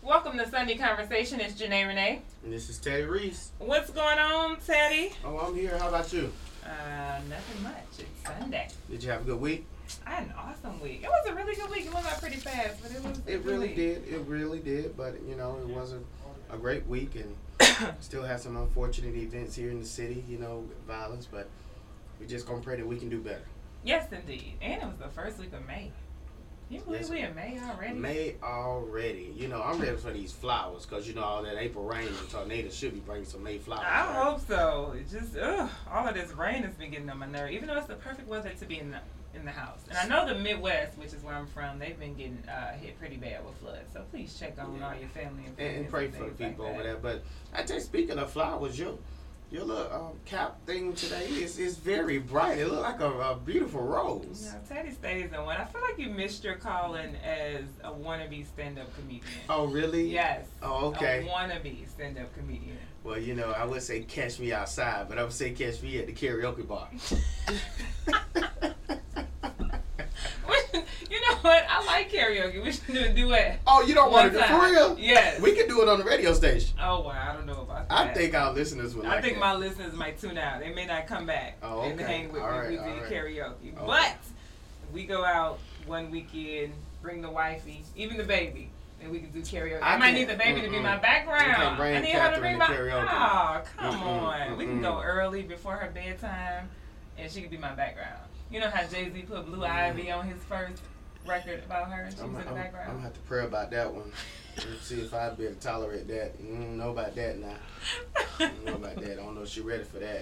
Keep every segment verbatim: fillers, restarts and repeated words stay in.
Welcome to Sunday Conversation. It's Janae Renee. And this is Teddy Reese. What's going on, Teddy? Oh, I'm here. How about you? Uh, nothing much. It's Sunday. Did you have a good week? I had an awesome week. It was a really good week. It went by pretty fast, but it was. It really really did. It really did. But, you know, it wasn't a great week. And still have some unfortunate events here in the city, you know, violence. But we're just going to pray that we can do better. Yes, indeed. And it was the first week of May. You believe yes, we in May already? May already. You know, I'm ready for these flowers because, you know, all that April rain and tornadoes should be bringing some May flowers. I right? hope so. It just, ugh, all of this rain has been getting on my nerve, even though it's the perfect weather to be in the in the house. And I know the Midwest, which is where I'm from, they've been getting uh, hit pretty bad with floods. So please check on yeah. all your family and friends. And, and pray and for the people like over there. But I tell you, speaking of flowers, your your little um, cap thing today is, is very bright. It looks like a, a beautiful rose. Yeah, Teddy stays in one. I feel like you missed your calling as a wannabe stand-up comedian. Oh, really? Yes. Oh, okay. A wannabe stand-up comedian. Well, you know, I would say catch me outside, but I would say catch me at the karaoke bar. You know what? I like karaoke. We should do a duet. Oh, you don't want to do it for real? Yes. We can do it on the radio station. Oh, wow. I don't know about that. I think our listeners would I like think that. my listeners might tune out. They may not come back oh, okay. and hang with all me. Right, we do right. karaoke. Okay. But we go out one weekend, bring the wifey, even the baby, and we can do karaoke. I, I might need the baby mm-mm. to be my background. I need her to bring my karaoke. Oh, come mm-mm, on. Mm-mm. We can go early before her bedtime, and she can be my background. You know how Jay-Z put Blue mm-hmm. Ivy on his first record about her, and she I'm, was in the I'm, background. I'm gonna have to pray about that one. Let's see if I'd be able to tolerate that. I don't know about that now. I don't know about that. I don't know if she's ready for that.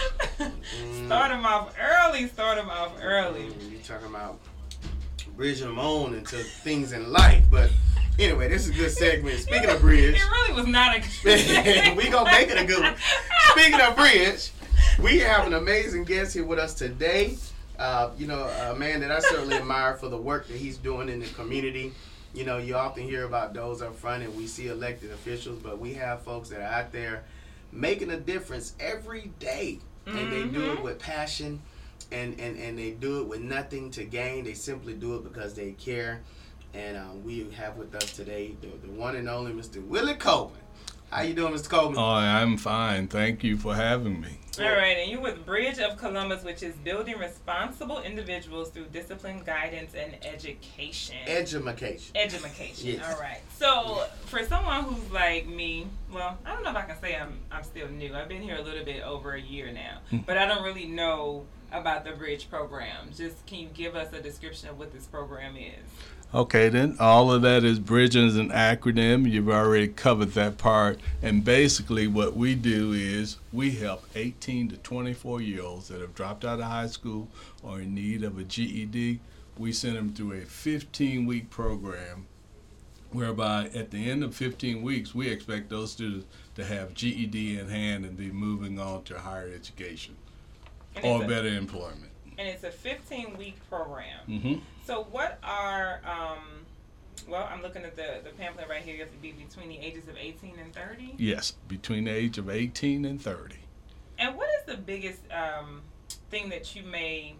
Mm. Start him off early. Start him off early. Mm, you talking about bridging them on into things in life, but anyway, this is a good segment. Speaking of bridge, it really was not a good segment. We gonna make it a good one. Speaking of bridge, we have an amazing guest here with us today. Uh, you know, a man that I certainly admire for the work that he's doing in the community. You know, you often hear about those up front and we see elected officials, but we have folks that are out there making a difference every day. Mm-hmm. And they do it with passion and, and, and they do it with nothing to gain. They simply do it because they care. And um, we have with us today the, the one and only Mister Willie Coleman. How you doing, Mister Coleman? Oh, I'm fine. Thank you for having me. All right, and you're with Bridge of Columbus, which is building responsible individuals through discipline, guidance, and education. Edumacation. Edumacation. Yes. All right. So for someone who's like me, well, I don't know if I can say I'm I'm still new. I've been here a little bit over a year now, but I don't really know about the Bridge program. Just can you give us a description of what this program is? Okay, then all of that is bridging is an acronym. You've already covered that part. And basically what we do is we help eighteen to twenty-four year olds that have dropped out of high school or in need of a G E D. We send them through a fifteen week program whereby at the end of fifteen weeks, we expect those students to have G E D in hand and be moving on to higher education or better employment. And it's a fifteen week program. Mm-hmm. So what are, um, well, I'm looking at the, the pamphlet right here. You have to be between the ages of eighteen and thirty? Yes, between the age of eighteen and thirty. And what is the biggest um, thing that you may,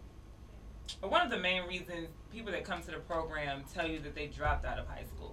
or one of the main reasons people that come to the program tell you that they dropped out of high school?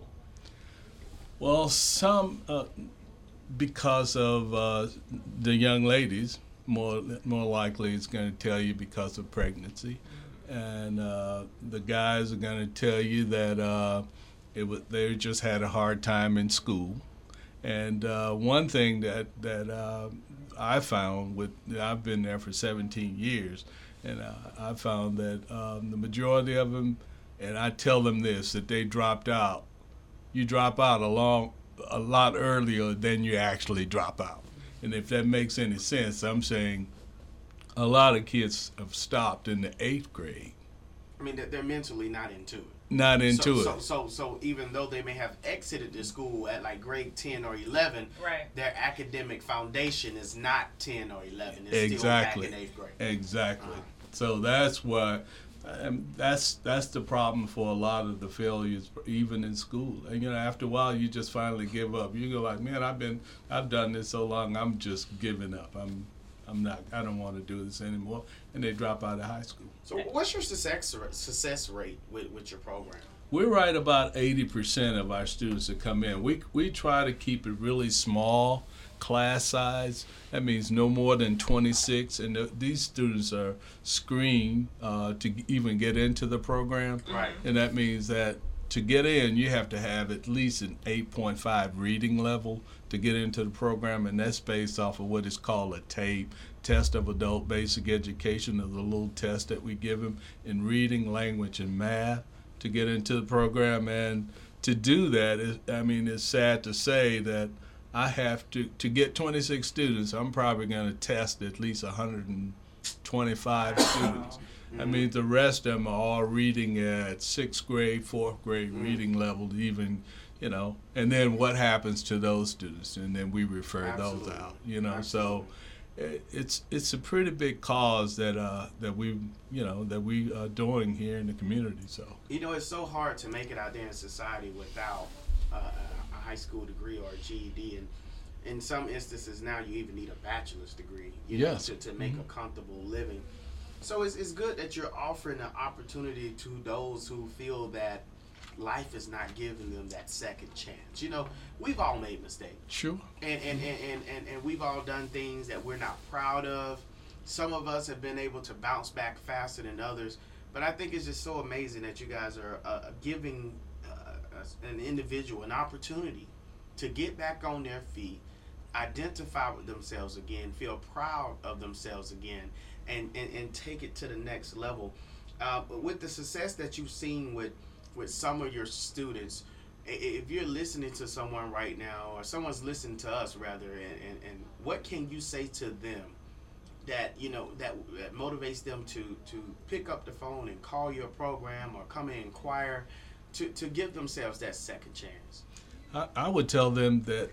Well, some, uh, because of uh, the young ladies, more more likely it's going to tell you because of pregnancy. And uh, the guys are going to tell you that uh, it was, they just had a hard time in school. And uh, one thing that, that uh, I found, with I've been there for seventeen years, and uh, I found that um, the majority of them, and I tell them this, that they dropped out. You drop out a, long, a lot earlier than you actually drop out. And if that makes any sense, I'm saying a lot of kids have stopped in the eighth grade. I mean, they're mentally not into it. Not into so, it. So, so, so even though they may have exited the school at like grade ten or eleven, right, their academic foundation is not ten or eleven. It's exactly. still back in eighth grade. Exactly. Uh-huh. So that's why, um, that's that's the problem for a lot of the failures, even in school. And you know, after a while, you just finally give up. You go like, man, I've been, I've done this so long, I'm just giving up. I'm. I'm not, I don't want to do this anymore. And they drop out of high school. So what's your success success rate with, with your program? we're right about eighty percent of our students that come in. We we try to keep it really small, class size. That means no more than twenty-six, and the, these students are screened uh, to even get into the program. Right. And that means that to get in, you have to have at least an eight point five reading level to get into the program, and that's based off of what is called a TABE, Test of Adult Basic Education, of the little test that we give them in reading, language, and math to get into the program. And to do that, is, I mean, it's sad to say that I have to, to get twenty-six students, I'm probably going to test at least one hundred twenty-five students. I mean, the rest of them are all reading at sixth grade, fourth grade mm. reading level, even, you know, and then what happens to those students? And then we refer Absolutely. those out, you know. Absolutely. So it, it's it's a pretty big cause that uh, that we, you know, that we are doing here in the community. So, you know, it's so hard to make it out there in society without uh, a high school degree or a G E D. And in some instances now you even need a bachelor's degree, you yes. know, to, to make mm-hmm. a comfortable living. So it's, it's good that you're offering an opportunity to those who feel that life is not giving them that second chance. You know, we've all made mistakes. Sure. And and, and, and, and, and we've all done things that we're not proud of. Some of us have been able to bounce back faster than others. But I think it's just so amazing that you guys are uh, giving uh, an individual an opportunity to get back on their feet, identify with themselves again, feel proud of themselves again, and, and, and take it to the next level. Uh, but with the success that you've seen with, with some of your students, if you're listening to someone right now, or someone's listening to us rather, and, and, and what can you say to them that, you know, that, that motivates them to, to pick up the phone and call your program or come and inquire to, to give themselves that second chance? I, I would tell them that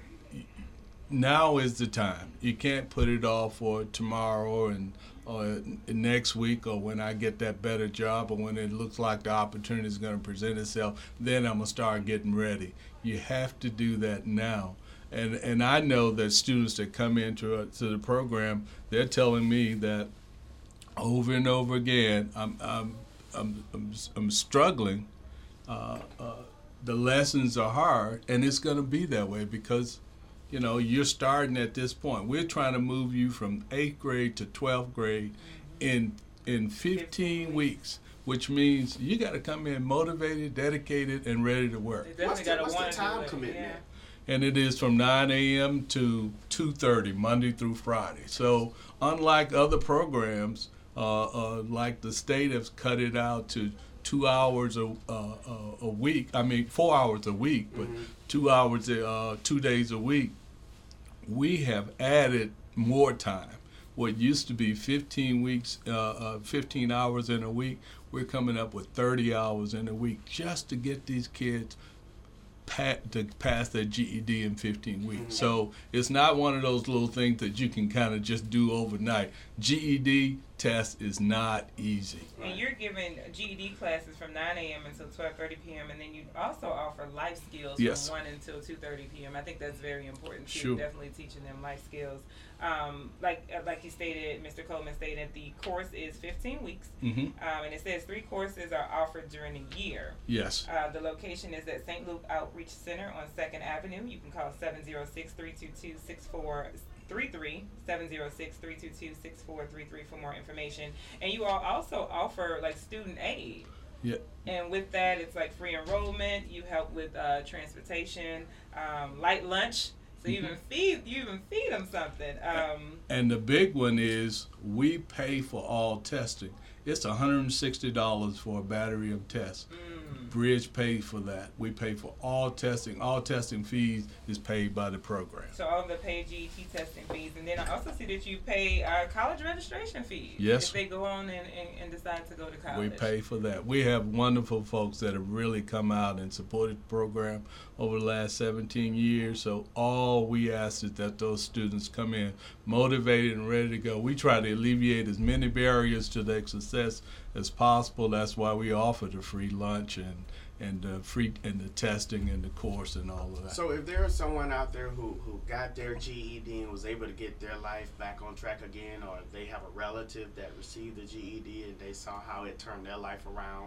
now is the time. You can't put it off for tomorrow and or next week, or when I get that better job, or when it looks like the opportunity is going to present itself, then I'm going to start getting ready. You have to do that now. And and I know that students that come into uh, to the program, they're telling me that over and over again, I'm I'm I'm I'm, I'm struggling. Uh, uh, the lessons are hard, and it's going to be that way because, you know, you're starting at this point. We're trying to move you from eighth grade to twelfth grade in in fifteen weeks, which means you got to come in motivated, dedicated, and ready to work. What's the, what's the time commitment? Yeah. And it is from nine a.m. to two thirty, Monday through Friday. So unlike other programs, uh, uh, like the state has cut it out to two hours a, uh, a week, I mean four hours a week, but mm-hmm. two hours, uh, two days a week, we have added more time. What used to be fifteen weeks, uh, uh, fifteen hours in a week, we're coming up with thirty hours in a week just to get these kids pa- to pass their G E D in fifteen weeks. Mm-hmm. So it's not one of those little things that you can kind of just do overnight. G E D test is not easy. And you're giving G E D classes from nine a.m. until twelve thirty p.m. and then you also offer life skills yes. from one until two thirty p.m. I think that's very important too. Sure. Definitely teaching them life skills. Um, like like you stated, Mister Coleman stated, the course is fifteen weeks, mm-hmm. um, and it says three courses are offered during a year. Yes. Uh, the location is at Saint Luke Outreach Center on second Avenue. You can call seven oh six, three two two, six four three three, seven oh six, three two two, six four three three for more information. And you all also offer like student aid. Yeah. And with that, it's like free enrollment. You help with uh, transportation, um, light lunch. So you even feed you even feed them something. Um, and the big one is we pay for all testing. It's one hundred sixty dollars for a battery of tests. Mm. Bridge pays for that. We pay for all testing. All testing fees is paid by the program. So all of the paid G E T testing fees. And then I also see that you pay uh, college registration fees. Yes. If they go on and, and, and decide to go to college. We pay for that. We have wonderful folks that have really come out and supported the program over the last seventeen years. So all we ask is that those students come in motivated and ready to go. We try to alleviate as many barriers to their success as possible. That's why we offer the free lunch and and the free and the testing and the course and all of that. So if there is someone out there who, who got their G E D and was able to get their life back on track again, or if they have a relative that received the G E D and they saw how it turned their life around,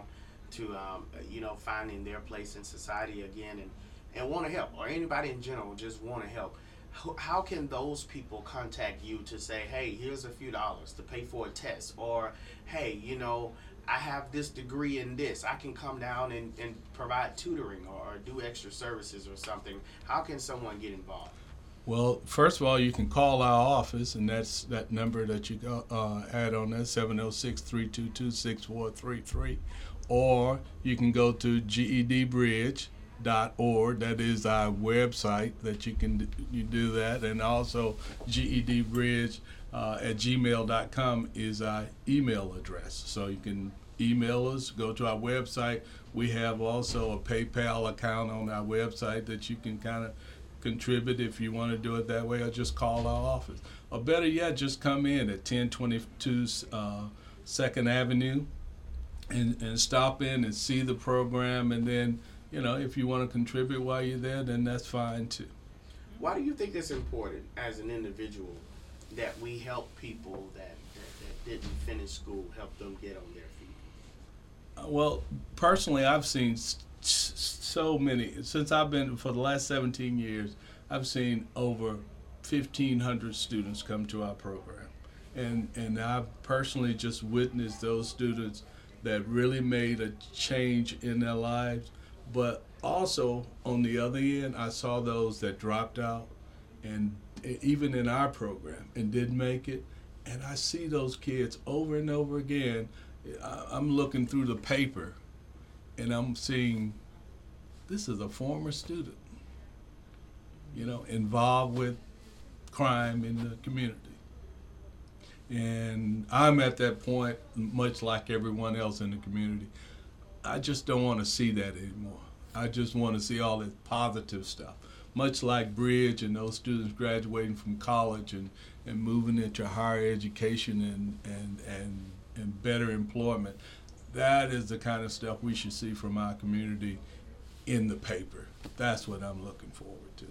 to um, you know, finding their place in society again, and, and want to help, or anybody in general just want to help, how, how can those people contact you to say, hey, here's a few dollars to pay for a test, or hey, you know, I have this degree in this, I can come down and, and provide tutoring or, or do extra services or something. How can someone get involved? Well, first of all, you can call our office, and that's that number that you go, uh, add on there, seven oh six, three two two, six four three three. Or you can go to G E D bridge dot org. That is our website that you can d- you do that. And also G E D bridge uh, at gmail dot com is our email address. So you can email us, go to our website. We have also a PayPal account on our website that you can kind of contribute if you want to do it that way, or just call our office. Or better yet, just come in at ten twenty-two uh, second Avenue and, and stop in and see the program. And then, you know, if you want to contribute while you're there, then that's fine too. Why do you think it's important as an individual that we help people that, that, that didn't finish school, help them get on their feet? Uh, well, personally, I've seen s- s- so many, since I've been, for the last seventeen years, I've seen over fifteen hundred students come to our program. And, and I've personally just witnessed those students that really made a change in their lives. But also, on the other end, I saw those that dropped out, and even in our program, and didn't make it. And I see those kids over and over again. I'm looking through the paper, and I'm seeing this is a former student, you know, involved with crime in the community. And I'm at that point, much like everyone else in the community. I just don't want to see that anymore. I just want to see all this positive stuff. Much like Bridge and those students graduating from college and, and moving into higher education and, and, and, and better employment. That is the kind of stuff we should see from our community in the paper. That's what I'm looking forward to.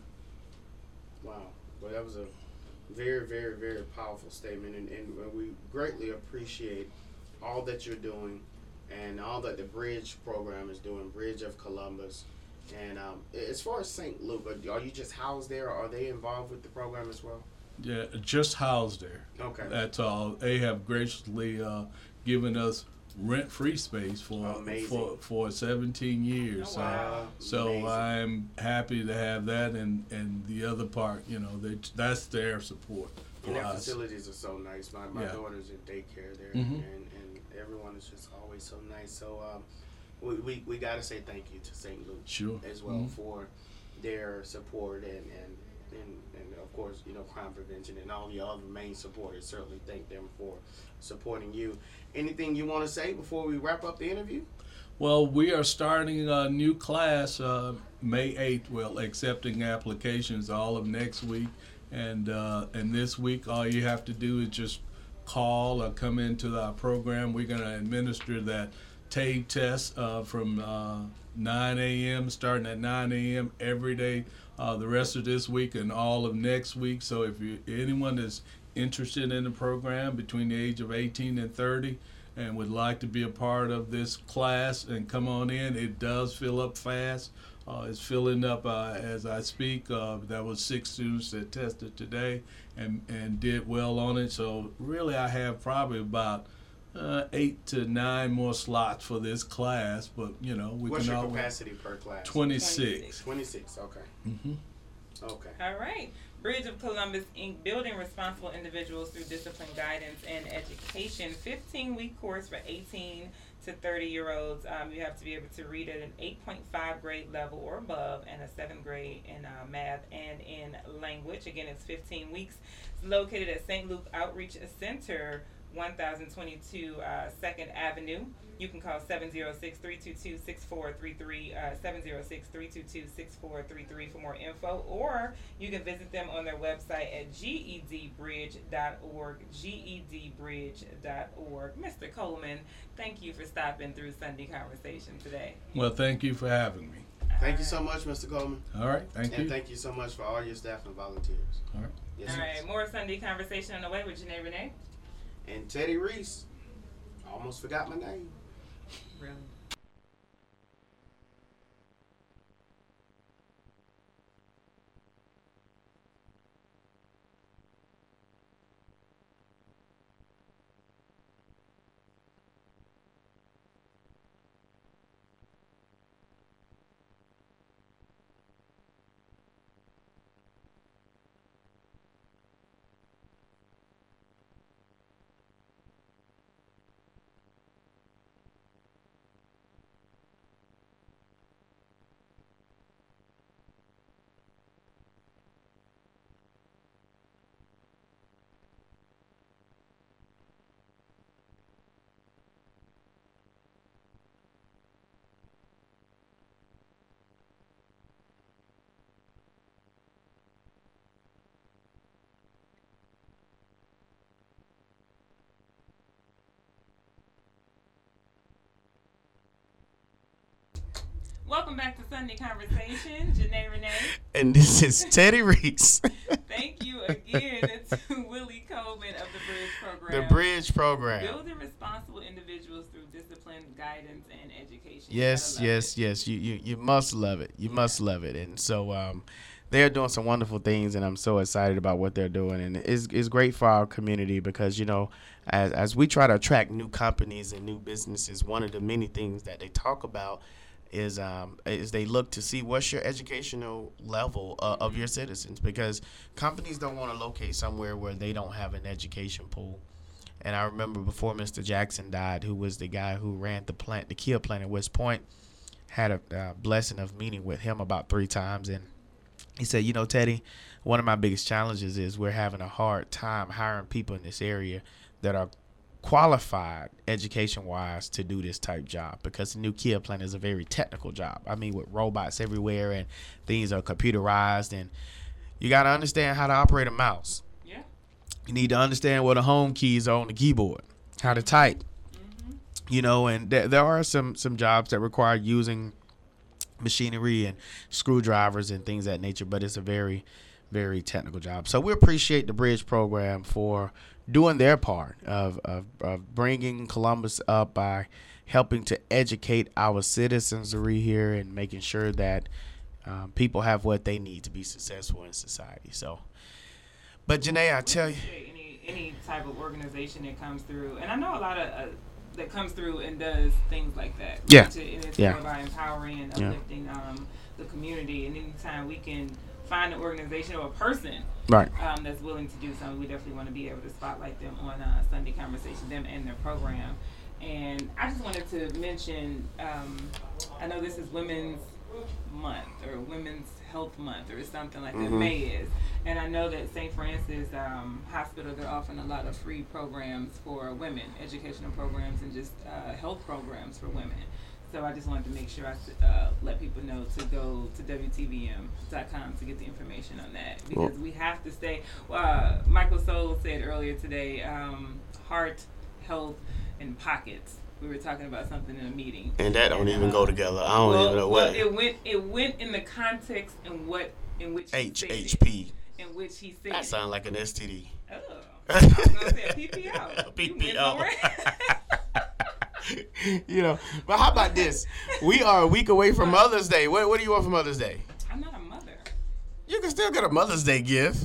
Wow. Well, that was a very, very, very powerful statement, and, and we greatly appreciate all that you're doing and all that the Bridge program is doing, Bridge of Columbus. And um, as far as Saint Luke, are you just housed there, or are they involved with the program as well? Yeah, just housed there. Okay. That's all. They have graciously uh, given us rent-free space for Amazing. for for seventeen years. Oh, wow. So, so Amazing. I'm happy to have that, and, and the other part, you know, they, that's their support for And their us. facilities are so nice. My my Yeah. daughter's in daycare there, Mhm. and, and everyone is just always so nice. So um, we, we, we got to say thank you to Saint Luke Sure. as well Mhm. for their support and, and, and, and of course, you know, crime prevention and all the other main supporters. Certainly thank them for supporting you. Anything you want to say before we wrap up the interview? Well, we are starting a new class uh, May eighth. Well, accepting applications all of next week, and uh, and this week, all you have to do is just call or come into our program. We're going to administer that T A B E test uh, from uh, nine a.m. starting at nine a.m. every day, uh, the rest of this week and all of next week. So if you anyone is interested in the program between the age of eighteen and thirty and would like to be a part of this class and come on in, it does fill up fast. Uh, it's filling up uh, as I speak. Uh, that was six students that tested today and, and did well on it. So really I have probably about uh, eight to nine more slots for this class, but you know, we What's can your always, capacity per class? twenty-six. twenty-six, okay. Mm-hmm. Okay. All right. Bridge of Columbus, Incorporated, building responsible individuals through discipline, guidance, and education. fifteen-week course for eighteen to thirty-year-olds. Um, you have to be able to read at an eight point five grade level or above, and a seventh grade in uh, math and in language. Again, it's fifteen weeks. It's located at Saint Luke Outreach Center, one thousand twenty-two uh, second Avenue. You can call seven oh six, three two two, six four three three, uh, seven oh six, three two two, six four three three for more info, or you can visit them on their website at G E D bridge dot org, G E D bridge dot org. Mister Coleman, thank you for stopping through Sunday Conversation today. Well, thank you for having me. Thank you so much, Mister Coleman. All right, thank and you. thank you so much for all your staff and volunteers. All right. Yes, All yes. right, more Sunday Conversation on the way with Janae Renee. And Teddy Reese. Almost forgot my name. Really? welcome back to Sunday Conversation. Janae Renee. And this is Teddy Reese. Thank you again to Willie Coleman of the Bridge Program. The Bridge Program. Building responsible individuals through discipline, guidance, and education. Yes, yes, it. yes. You, you you must love it. You yeah. must love it. And so um, they're doing some wonderful things, and I'm so excited about what they're doing. And it's it's great for our community because, you know, as as we try to attract new companies and new businesses, one of the many things that they talk about is um is they look to see what's your educational level uh, of your citizens, because companies don't want to locate somewhere where they don't have an education pool. And I remember before Mister Jackson died, who was the guy who ran the plant, the Kia plant at West Point, had a uh, blessing of meeting with him about three times, and he said, you know, Teddy, one of my biggest challenges is we're having a hard time hiring people in this area that are qualified education-wise to do this type job, because the new Kia plant is a very technical job. I mean, with robots everywhere and things are computerized, and you got to understand how to operate a mouse. Yeah. You need to understand what the home keys are on the keyboard, how to type, mm-hmm. you know, and th- there are some, some jobs that require using machinery and screwdrivers and things of that nature, but it's a very, very technical job. So we appreciate the Bridge Program for doing their part of, of, of bringing Columbus up by helping to educate our citizenry here and making sure that um, people have what they need to be successful in society. So, but Janae, I tell you, any any type of organization that comes through, and I know a lot of uh, that comes through and does things like that. Yeah, to, and it's yeah. more about empowering and uplifting yeah. um, the community. And anytime we can find an organization or a person right. um, that's willing to do something, we definitely want to be able to spotlight them on uh, Sunday Conversation, them and their program. And I just wanted to mention, um, I know this is Women's Month or Women's Health Month or something like mm-hmm. that, May is. And I know that Saint Francis um, Hospital, they're offering a lot of free programs for women, educational programs and just uh, health programs for women. So I just wanted to make sure I uh, let people know to go to W T V M dot com to get the information on that, because well, we have to stay. Uh, Michael Soul said earlier today, um, heart, health, and pockets. We were talking about something in a meeting, and that don't and, even uh, go together. I don't well, even know well, what it went. It went in the context in what in which H H P in which he said that sounds like an S T D. Oh, I was gonna say a P P O. P P O. You know, but how about this? We are a week away from Mother's Day. What, what do you want for Mother's Day? I'm not a mother. You can still get a Mother's Day gift.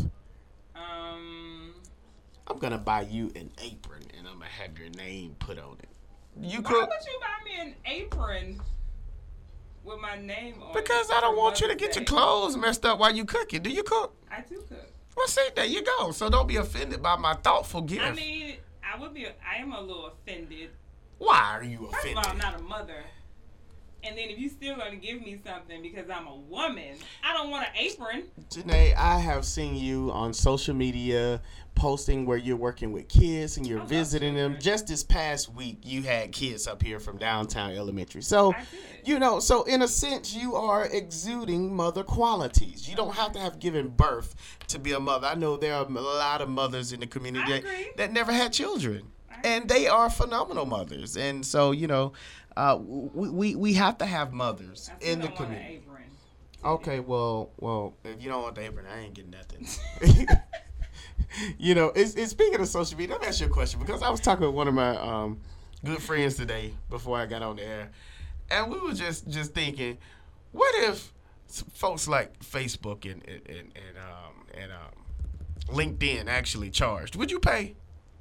Um, I'm gonna buy you an apron, and I'm gonna have your name put on it. You why cook? would you buy me an apron with my name on it? Because I don't want you to get your clothes messed up while you cooking. Do you cook? I do cook. Well, see, there you go. So don't be offended by my thoughtful gift. I mean, I would be. I am a little offended. Why are you offended? First of all, I'm not a mother. And then if you still going to give me something because I'm a woman, I don't want an apron. Janae, I have seen you on social media posting where you're working with kids and you're I visiting them. Just this past week, you had kids up here from downtown elementary. So, you know, so in a sense, you are exuding mother qualities. You don't have to have given birth to be a mother. I know there are a lot of mothers in the community that, that never had children. And they are phenomenal mothers. And so, you know, uh, we, we we have to have mothers in the community. Okay, well, well, if you don't want the apron, I ain't getting nothing. You know, it's, it's speaking of social media, let me ask you a question, because I was talking with one of my um, good friends today before I got on the air, and we were just, just thinking, what if folks like Facebook and and and, and um and um LinkedIn actually charged? Would you pay?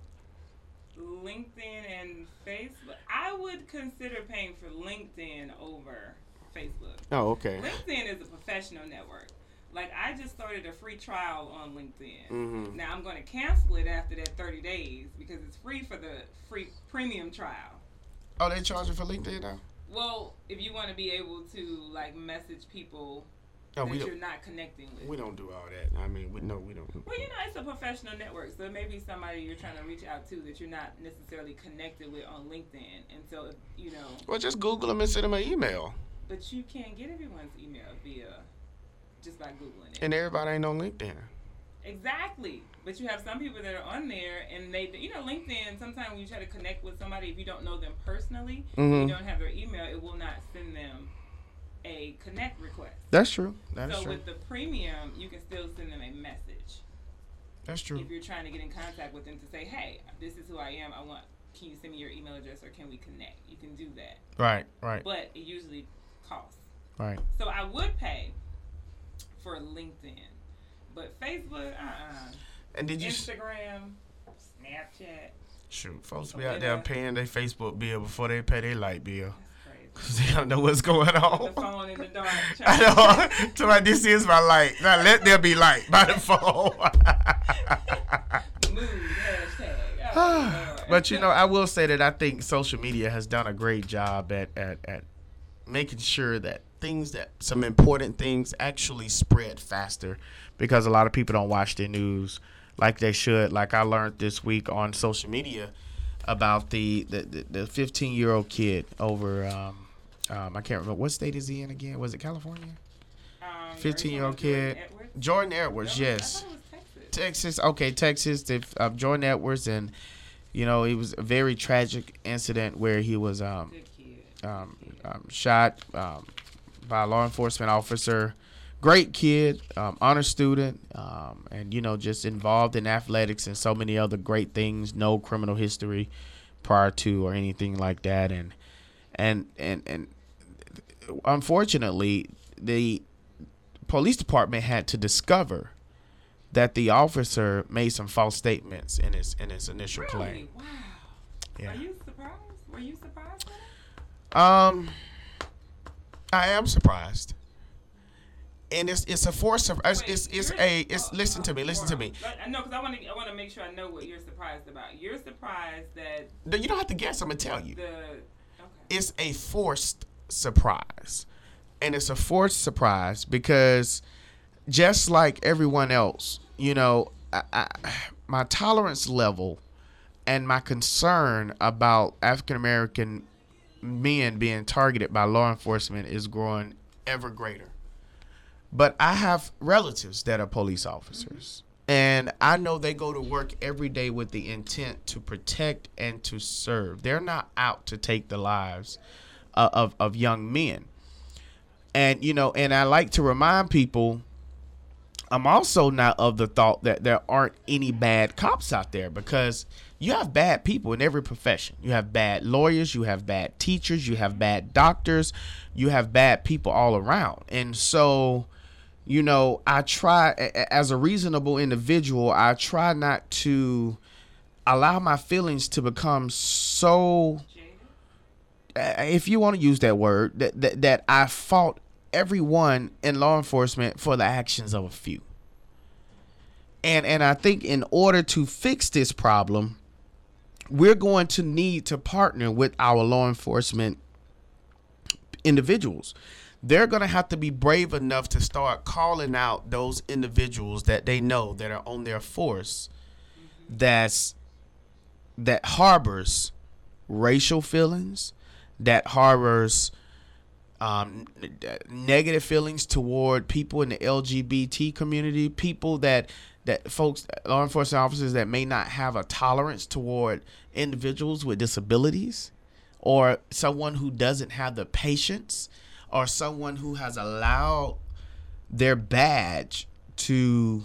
LinkedIn and Facebook, I would consider paying for LinkedIn over Facebook. Oh, okay. LinkedIn is a professional network. Like, I just started a free trial on LinkedIn. Mm-hmm. Now, I'm going to cancel it after that thirty days because it's free for the free premium trial. Oh, they charging for LinkedIn now? Well, if you want to be able to, like, message people no, that we you're not connecting with. We don't do all that. I mean, we, no, we don't. Well, you know, it's a professional network, so it may be somebody you're trying to reach out to that you're not necessarily connected with on LinkedIn. And so, you know. Well, just Google them and send them an email. But you can't get everyone's email via just by Googling it. And everybody ain't on LinkedIn. Exactly. But you have some people that are on there, and they, you know, LinkedIn, sometimes when you try to connect with somebody, if you don't know them personally, mm-hmm. you don't have their email, it will not send them a connect request. That's true. That is so true. with the premium, you can still send them a message. That's true. If you're trying to get in contact with them to say, hey, this is who I am. I want. Can you send me your email address or can we connect? You can do that. Right. Right. But it usually costs. Right. So I would pay for LinkedIn, but Facebook, uh, uh And did you Instagram, Snapchat. Shoot, folks be out there paying their Facebook bill before they pay their light bill. That's crazy. Because they don't know what's going on. Put the phone in the dark. I know. So like, this is my light. Now let there be light by the phone. Mood, hashtag. Oh, but you know, I will say that I think social media has done a great job at, at, at making sure that things that some important things actually spread faster, because a lot of people don't watch their news like they should. Like I learned this week on social media about the the, the fifteen year old kid over um, um I can't remember what state is he in again. Was it California? Um, fifteen year old kid Jordan Edwards. No, Yes, I thought it was Texas. Texas. Okay, Texas. The, uh, Jordan Edwards, and you know it was a very tragic incident where he was um Good kid. um, um shot um. by a law enforcement officer. Great kid, um, honor student, um, and, you know, just involved in athletics and so many other great things. No criminal history prior to or anything like that. And, and, and, and unfortunately, the police department had to discover that the officer made some false statements in his, in his initial Really? claim. Wow. Yeah. Are you surprised? Were you surprised? Um, I am surprised. And it's it's a force of it's it's, it's a it's oh, listen to me listen to me. I know because I want to I want to make sure I know what you're surprised about. You're surprised that No, you don't have to guess. I'm gonna tell you. the okay. It's a forced surprise, and it's a forced surprise because just like everyone else, you know, I, I, my tolerance level and my concern about African American men being targeted by law enforcement is growing ever greater. But I have relatives that are police officers, and I know they go to work every day with the intent to protect and to serve. They're not out to take the lives uh, of, of young men. And, you know, and I like to remind people, I'm also not of the thought that there aren't any bad cops out there, because you have bad people in every profession. You have bad lawyers, you have bad teachers, you have bad doctors, you have bad people all around. And so, you know, I try, as a reasonable individual, I try not to allow my feelings to become so, if you want to use that word, that, that, that I fault everyone in law enforcement for the actions of a few. And and I think in order to fix this problem, we're going to need to partner with our law enforcement individuals. They're going to have to be brave enough to start calling out those individuals that they know that are on their force that's that harbors racial feelings, that harbors um, negative feelings toward people in the L G B T community, people that that folks, law enforcement officers that may not have a tolerance toward individuals with disabilities, or someone who doesn't have the patience, or someone who has allowed their badge to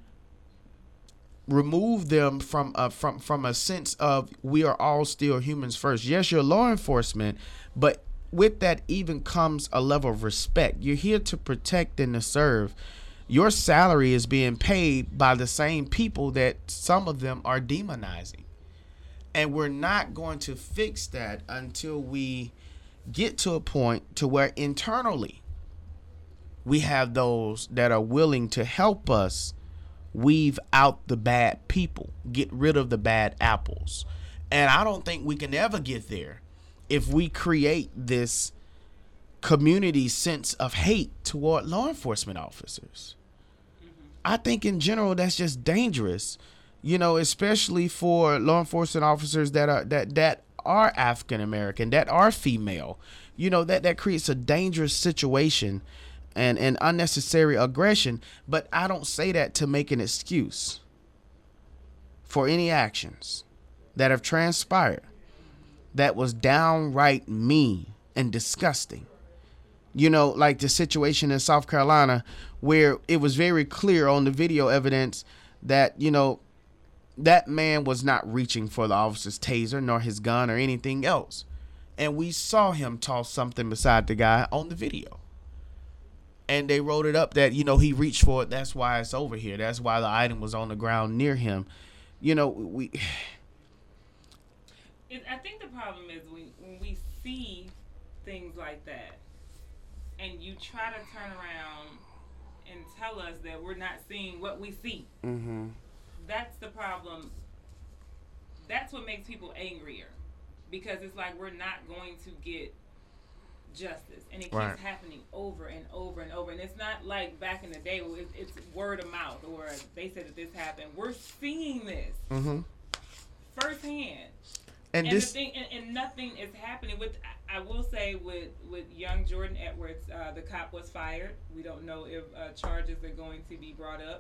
remove them from a, from from a sense of we are all still humans first. Yes, you're law enforcement, but with that even comes a level of respect. You're here to protect and to serve. Your salary is being paid by the same people that some of them are demonizing. And we're not going to fix that until we get to a point to where internally we have those that are willing to help us weave out the bad people, get rid of the bad apples. And I don't think we can ever get there if we create this community sense of hate toward law enforcement officers. I think in general that's just dangerous, you know, especially for law enforcement officers that are that that are African American, that are female. You know, that that creates a dangerous situation and and unnecessary aggression. But I don't say that to make an excuse for any actions that have transpired that was downright mean and disgusting. You know, like the situation in South Carolina where it was very clear on the video evidence that, you know, that man was not reaching for the officer's taser nor his gun or anything else. And we saw him toss something beside the guy on the video. And they wrote it up that, you know, he reached for it. That's why it's over here. That's why the item was on the ground near him. You know, we... It, I think the problem is when, when we see things like that and you try to turn around and tell us that we're not seeing what we see. Mm-hmm. That's the problem. That's what makes people angrier, because it's like we're not going to get justice, and it keeps right. happening over and over and over. And it's not like back in the day where it's, it's word of mouth or they said that this happened. We're seeing this mm-hmm. firsthand. And, and, this, the thing, and, and nothing is happening. With I, I will say with, with young Jordan Edwards, uh, the cop was fired. We don't know if uh, charges are going to be brought up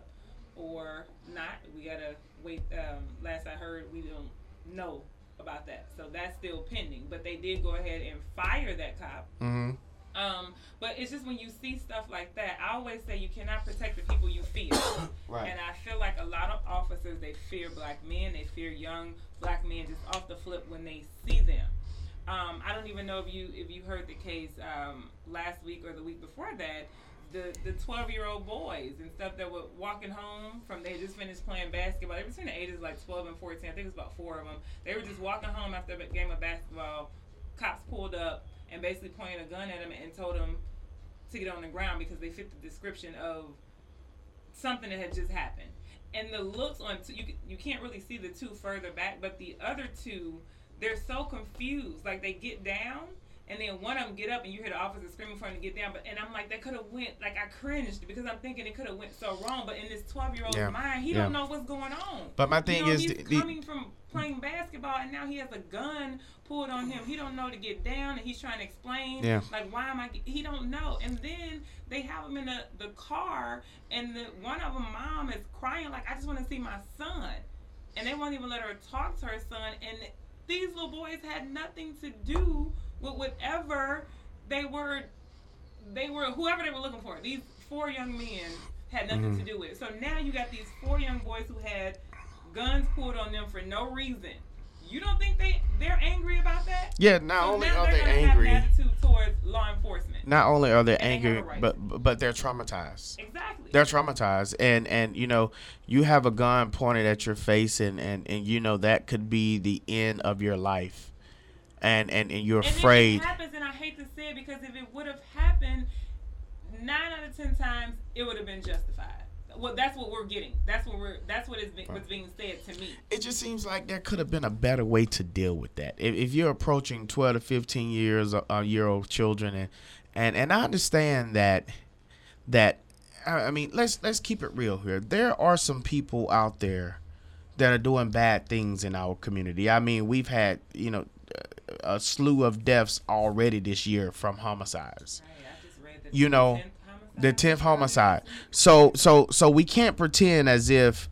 or not. We gotta wait. Um, last I heard, we don't know about that, so that's still pending. But they did go ahead and fire that cop. mm-hmm. Um, but it's just when you see stuff like that, I always say you cannot protect the people you fear. Right. And I feel like a lot of officers, they fear black men, they fear young black men just off the flip when they see them. Um, I don't even know if you if you heard the case um, last week or the week before that, the the twelve-year-old boys and stuff that were walking home from, they just finished playing basketball. They were between the ages of like twelve and fourteen. I think it was about four of them. They were just walking home after a game of basketball. Cops pulled up and basically pointed a gun at him and told him to get on the ground because they fit the description of something that had just happened. And the looks on, two, you you can't really see the two further back, but the other two, they're so confused. Like, they get down, and then one of them get up, and you hear the officer screaming for him to get down. But and I'm like, that could have went, like, I cringed because I'm thinking it could have went so wrong. But in this twelve-year-old's yeah. mind, he yeah. don't know what's going on. But my thing you know, is, he's the, coming from playing basketball, and now he has a gun pulled on him. He don't know to get down, and he's trying to explain, yeah. like, why am I? He don't know. And then they have him in the, the car, and the one of them, mom, is crying like, I just want to see my son, and they won't even let her talk to her son. And these little boys had nothing to do with whatever they were, they were whoever they were looking for. These four young men had nothing mm-hmm. to do with it. So now you got these four young boys who had guns pulled on them for no reason. You don't think they they're angry about that? Yeah, not so only now are they're they gonna angry, have an attitude towards law enforcement. Not only are they and angry, they right but but they're traumatized. Exactly. They're traumatized, and and you know, you have a gun pointed at your face, and and and you know that could be the end of your life, and and and you're and afraid. If it happens, and I hate to say it, because if it would have happened, nine out of ten times it would have been justified. Well, that's what we're getting. That's what we're. That's what is be, what's being said to me. It just seems like there could have been a better way to deal with that. If, if you're approaching twelve to fifteen years uh, year old children, and, and and I understand that that I mean, let's let's keep it real here. There are some people out there that are doing bad things in our community. I mean, we've had, you know, a slew of deaths already this year from homicides. Right, I just read the you know. tenth The tenth homicide. So so so we can't pretend as if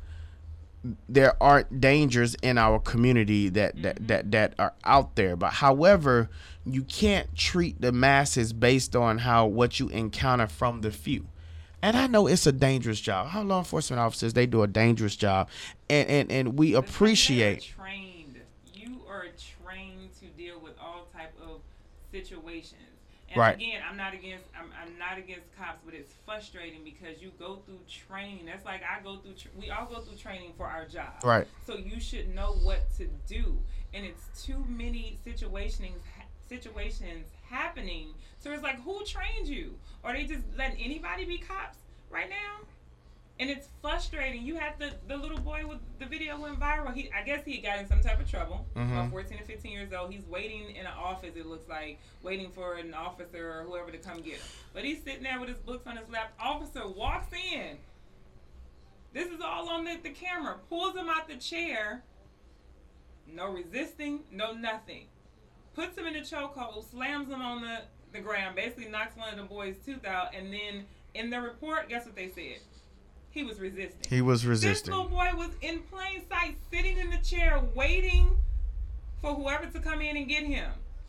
there aren't dangers in our community that that, mm-hmm. that, that are out there. But however, you can't treat the masses based on how what you encounter from the few. And I know it's a dangerous job. How law enforcement officers, they do a dangerous job. And and, and we appreciate. You are trained. You are trained to deal with all type of situations. And right. again, I'm not against I'm, I'm not against cops, but it's frustrating because you go through training. That's like I go through. Tra- we all go through training for our job. Right. So you should know what to do, and it's too many situations situations happening. So it's like, who trained you? Are they just letting anybody be cops right now? And it's frustrating. You had the, the little boy with the video went viral. He, I guess he got in some type of trouble. Mm-hmm. About fourteen or fifteen years old. He's waiting in an office, it looks like, waiting for an officer or whoever to come get him. But he's sitting there with his books on his lap. Officer walks in. This is all on the, the camera. Pulls him out the chair. No resisting, no nothing. Puts him in the chokehold, slams him on the, the ground, basically knocks one of the boys' tooth out, and then in the report, guess what they said? He was resisting. He was resisting. This little boy was in plain sight, sitting in the chair, waiting for whoever to come in and get him.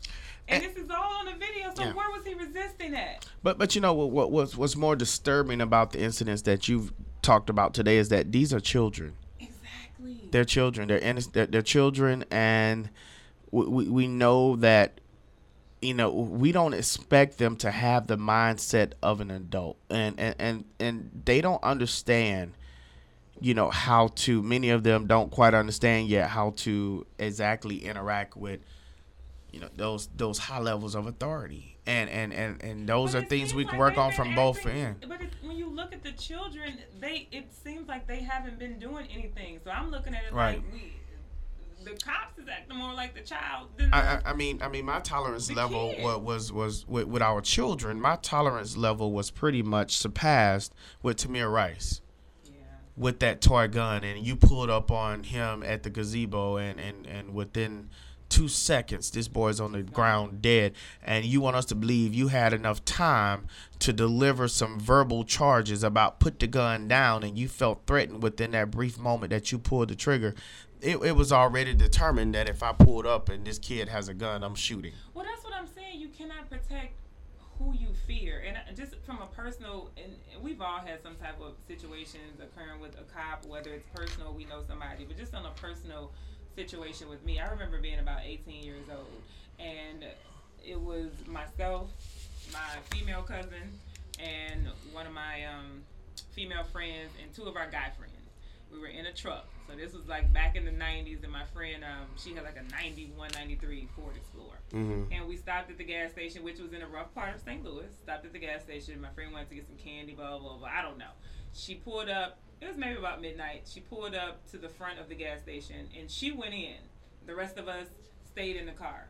And, and this is all on the video, so yeah. where was he resisting at? But but you know what, what what's what's more disturbing about the incidents that you've talked about today is that these are children. Exactly. They're children. They're innocent. They're, they're children, and we, we we know that, you know, we don't expect them to have the mindset of an adult, and and and, and they don't understand, you know, how to. Many of them don't quite understand yet how to exactly interact with, you know, those those high levels of authority, and and and, and those But are it things we seems can like work they've on been from both acting- ends. But it, when you look at the children, they it seems like they haven't been doing anything. So I'm looking at it Right. like we, the cops is acting more like the child than I, the, I I mean I mean my tolerance The level kid. was was, was with, with our children. My tolerance level was pretty much surpassed with Tamir Rice yeah. with that toy gun, and you pulled up on him at the gazebo, and, and, and within two seconds this boy's on the ground dead, and you want us to believe you had enough time to deliver some verbal charges about put the gun down, and you felt threatened within that brief moment that you pulled the trigger. It, it was already determined that if I pulled up and this kid has a gun, I'm shooting. Well, that's what I'm saying. You cannot protect who you fear, and I- just from a personal, and and we've all had some type of situations occurring with a cop, whether it's personal, we know somebody, but just on a personal situation with me. I remember being about eighteen years old, and it was myself, my female cousin, and one of my um, female friends, and two of our guy friends. We were in a truck. So this was like back in the nineties, and my friend, um, she had like a ninety-one, ninety-three Ford Explorer. Mm-hmm. And we stopped at the gas station, which was in a rough part of Saint Louis. Stopped at the gas station. My friend wanted to get some candy, blah, blah, blah. I don't know. She pulled up. It was maybe about midnight. She pulled up to the front of the gas station, and she went in. The rest of us stayed in the car.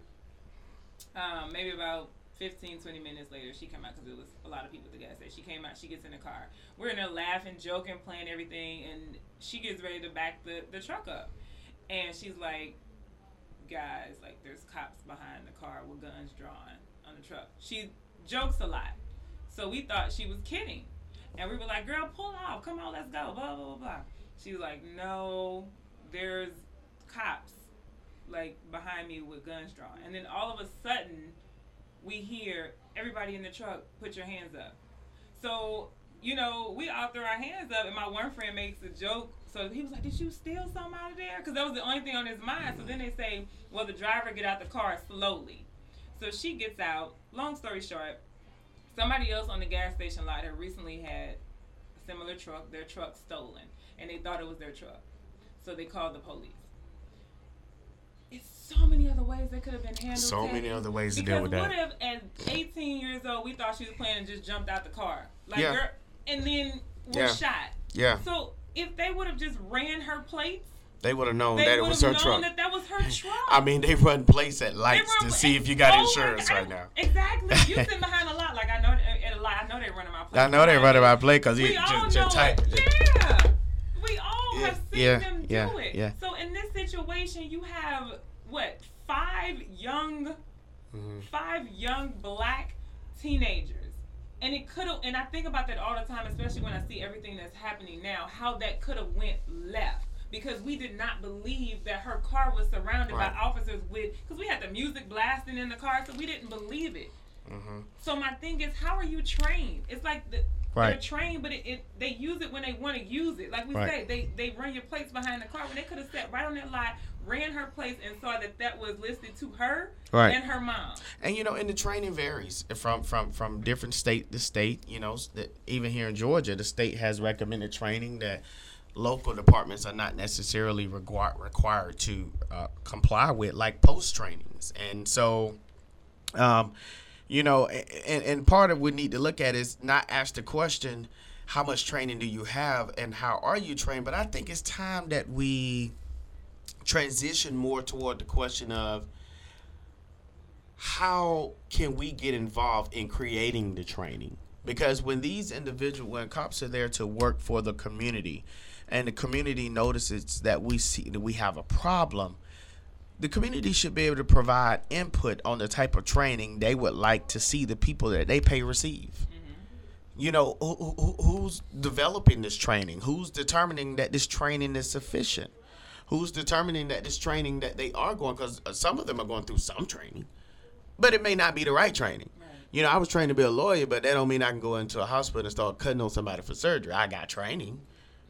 Um, maybe about fifteen, twenty minutes later, she came out because it was a lot of people at the gas station. She came out. She gets in the car. We're in there laughing, joking, playing everything, and she gets ready to back the, the truck up. And she's like, guys, like, there's cops behind the car with guns drawn on the truck. She jokes a lot. So we thought she was kidding. And we were like, girl, pull off. Come on, let's go. Blah, blah, blah, blah. She was like, no, there's cops, like, behind me with guns drawn. And then all of a sudden, we hear everybody in the truck, put your hands up. So, you know, we all throw our hands up, and my one friend makes a joke. So he was like, did you steal something out of there? Because that was the only thing on his mind. So then they say, well, the driver get out the car slowly. So she gets out. Long story short, somebody else on the gas station lot had recently had a similar truck, their truck stolen, and they thought it was their truck. So they called the police. It's so many other ways that could have been handled. So Teddy. many other ways to Because deal with that. what if at eighteen years old we thought she was playing and just jumped out the car, like Yeah. girl, and then was Yeah. shot? Yeah, So if they would have just ran her plates, they would have known they that it would was have her known truck. that that was her truck. I mean, they run place at They lights run- to see if you got oh my insurance God, right I- now. Exactly. You sitting behind a lot, like I know at a lot. I know they running my place. I know they running my play because We he all just, know just tight. it. Yeah. We all Yeah, have seen yeah, them do yeah, it. yeah. So in this situation, you have what five young, Mhm. five young black teenagers, and it could have. And I think about that all the time, especially when I see everything that's happening now. How that could have went left. Because we did not believe that her car was surrounded Right. by officers with, because we had the music blasting in the car, so we didn't believe it. Mhm. So my thing is, how are you trained? It's like the, Right. they're trained, but it, it they use it when they want to use it. Like we Right. say, they they run your plates behind the car when they could have sat right on that lot, ran her plates, and saw that that was listed to her Right. and her mom. And you know, and the training varies from from from different state to state. You know, s- that even here in Georgia, the state has recommended training that local departments are not necessarily requir- required to uh, comply with, like post trainings. And so, um, you know, and, and part of what we need to look at is not ask the question, how much training do you have and how are you trained? But I think it's time that we transition more toward the question of, how can we get involved in creating the training? Because when these individuals, when cops are there to work for the community, and the community notices that we see that we have a problem, the community should be able to provide input on the type of training they would like to see the people that they pay receive. Mm-hmm. You know, who, who, who's developing this training? Who's determining that this training is sufficient? Who's determining that this training that they are going, because some of them are going through some training. but it may not be the right training. Right. You know, I was trained to be a lawyer, but that don't mean I can go into a hospital and start cutting on somebody for surgery. I got training,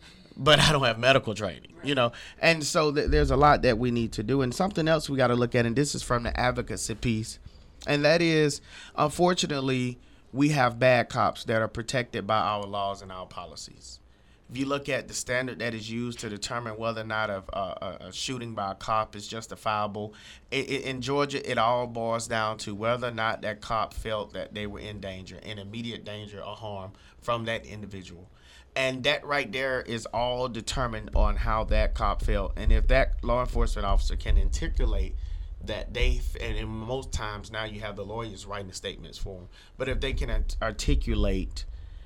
but I don't have medical training, right. you know. And so th- there's a lot that we need to do. And something else we got to look at, and this is from the advocacy piece, and that is, unfortunately, we have bad cops that are protected by our laws and our policies. If you look at the standard that is used to determine whether or not a, a, a shooting by a cop is justifiable, it, it, in Georgia, it all boils down to whether or not that cop felt that they were in danger, in immediate danger or harm from that individual. And that right there is all determined on how that cop felt. And if that law enforcement officer can articulate that they, and in most times now you have the lawyers writing the statements for them, but if they can art- articulate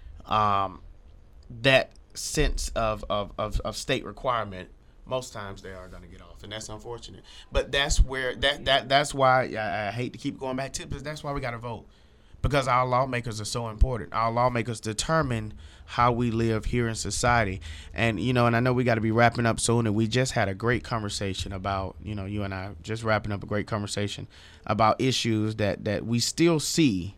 um, that sense of, of, of, of state requirement, most times they are going to get off, and that's unfortunate. But that's where that, that that's why I, I hate to keep going back to it, because that's why we got to vote, because our lawmakers are so important. Our lawmakers determine how we live here in society. And you know, and I know we got to be wrapping up soon, and we just had a great conversation about, you know, you and I just wrapping up a great conversation about issues that that we still see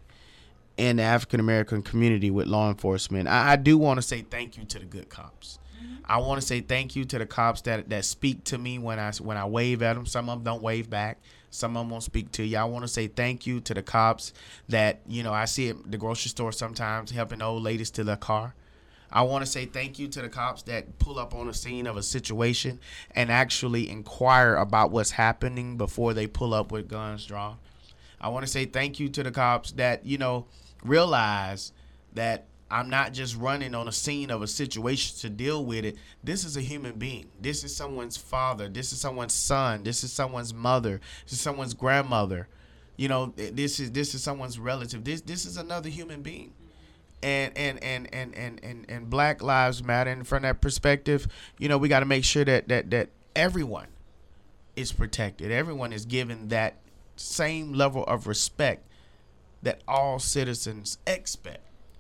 in the African American community with law enforcement. I, I do want to say thank you to the good cops. Mm-hmm. I want to say thank you to the cops that that speak to me when I when I wave at them. Some of them don't wave back. Some of them won't speak to you. I want to say thank you to the cops that, you know, I see at the grocery store sometimes helping old ladies to their car. I want to say thank you to the cops that pull up on the scene of a situation and actually inquire about what's happening before they pull up with guns drawn. I want to say thank you to the cops that, you know, realize that I'm not just running on a scene of a situation to deal with it. This is a human being. This is someone's father. This is someone's son. This is someone's mother. This is someone's grandmother. You know, this is this is someone's relative. This this is another human being. And and, and, and, and, and and Black Lives Matter. And from that perspective, you know, we got to make sure that, that, that everyone is protected. Everyone is given that same level of respect that all citizens expect.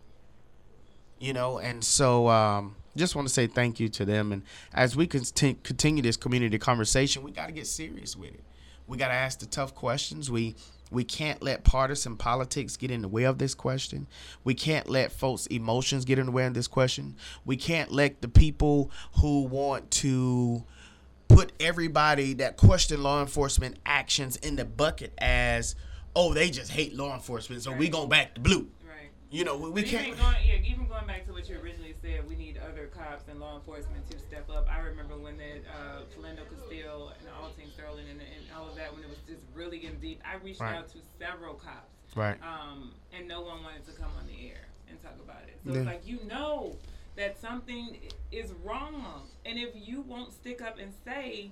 You know, and so um, just want to say thank you to them. And as we conti- continue this community conversation, we got to get serious with it. We got to ask the tough questions. We we can't let partisan politics get in the way of this question. We can't let folks' emotions get in the way of this question. We can't let the people who want to put everybody that question law enforcement actions in the bucket as, oh, they just hate law enforcement, so right. we going back to blue. Right. You know, we, we can't. Even going, yeah, even going back to what you originally said, we need other cops and law enforcement to step up. I remember when that uh, Philando Castile and Alton Sterling and, and all of that, when it was just really getting deep, I reached right. out to several cops. Right. Um, and no one wanted to come on the air and talk about it. So yeah. it's like, you know that something is wrong. And if you won't stick up and say,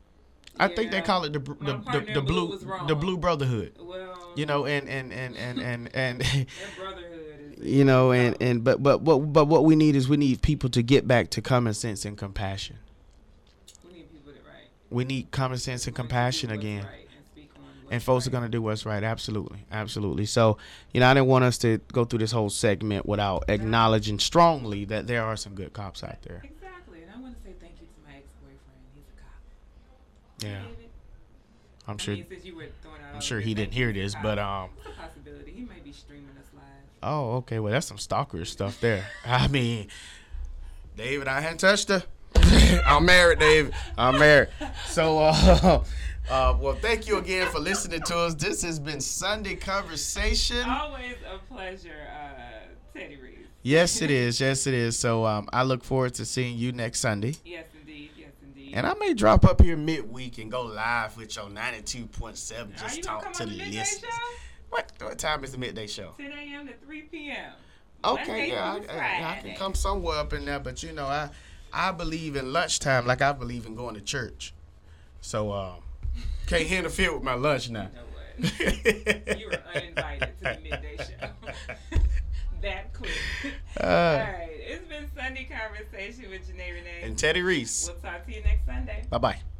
I yeah, think they call it the the, the, the blue the blue brotherhood. Well, you know, and and and and and, and that brotherhood is, you know, and, and but but what but what we need is we need people to get back to common sense and compassion. We need people to right. We need common sense and compassion again. Right and speak on what's and folks right. are gonna do what's right. Absolutely, absolutely. So, you know, I didn't want us to go through this whole segment without acknowledging strongly that there are some good cops out there. Exactly, and I want to say thank you to my ex-boyfriend. He's a cop. Yeah, I'm I sure. mean, since you were throwing out I'm sure he didn't hear this, but um. It's a possibility. He might be streaming us live. Oh, okay. Well, that's some stalker stuff there. I mean, David, I hadn't touched her. I'm married, David. I'm married. So, uh, uh, well, thank you again for listening to us. This has been Sunday Conversation. Always a pleasure, uh, Teddy Reese. Yes, it is. Yes, it is. So, um, I look forward to seeing you next Sunday. Yes, indeed. Yes, indeed. And I may drop up here midweek and go live with your ninety-two point seven. Just Are you talk come to on the the midday listeners. show? What, what time is the midday show? ten a.m. to three p.m. Okay, Monday yeah, through I, I, I can come somewhere up in there, but you know, I I believe in lunchtime like I believe in going to church. So, um, can't interfere with my lunch now. You know what? You were uninvited to the midday show. That quick. Uh, All right, it's been Sunday Conversation with Janae Renee and Teddy Reese. We'll talk to you next Sunday. Bye-bye.